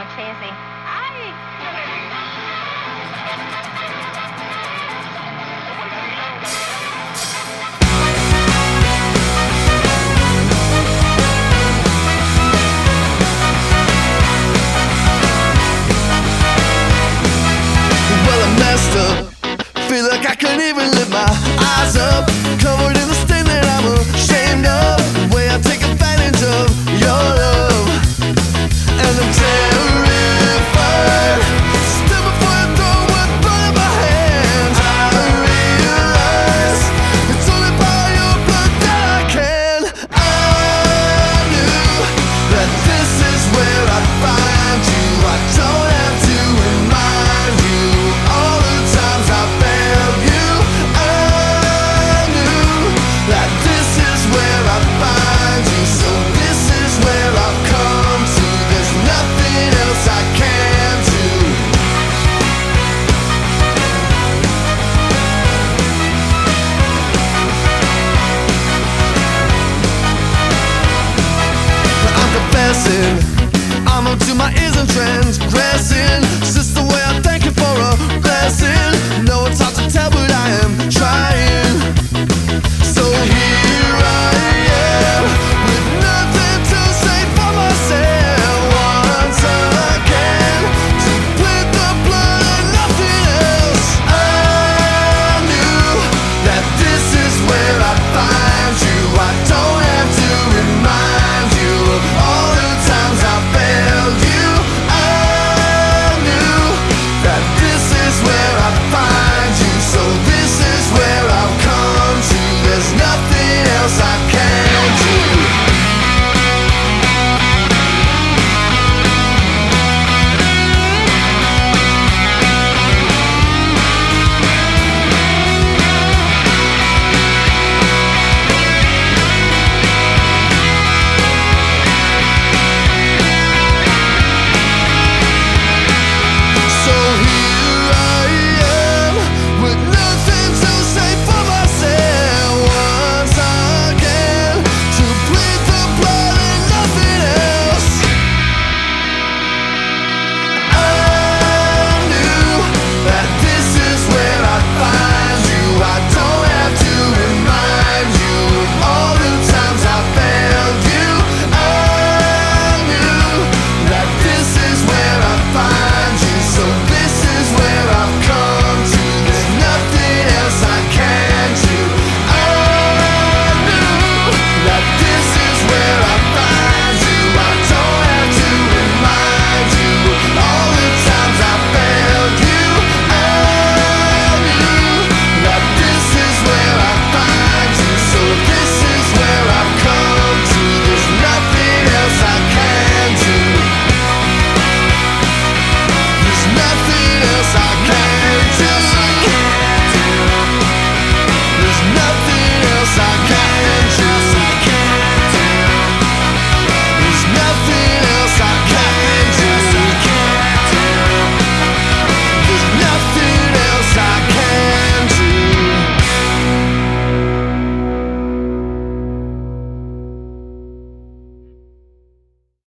little cheesy. Well, I messed up. Feel like I can't even lift my eyes up. Covered in the stain that I'm ashamed of. The way I take advantage of your love. And I'm terrified. Still before I throw one blood in my hands, I realize it's only by your blood that I can. I knew that this is where I'd find you. I don't have to remind you all the times I failed you. I knew that this is where I'd find you. So this is where I've come to. There's nothing else I can do. But I'm confessing, I'm up to my ears and transgressing.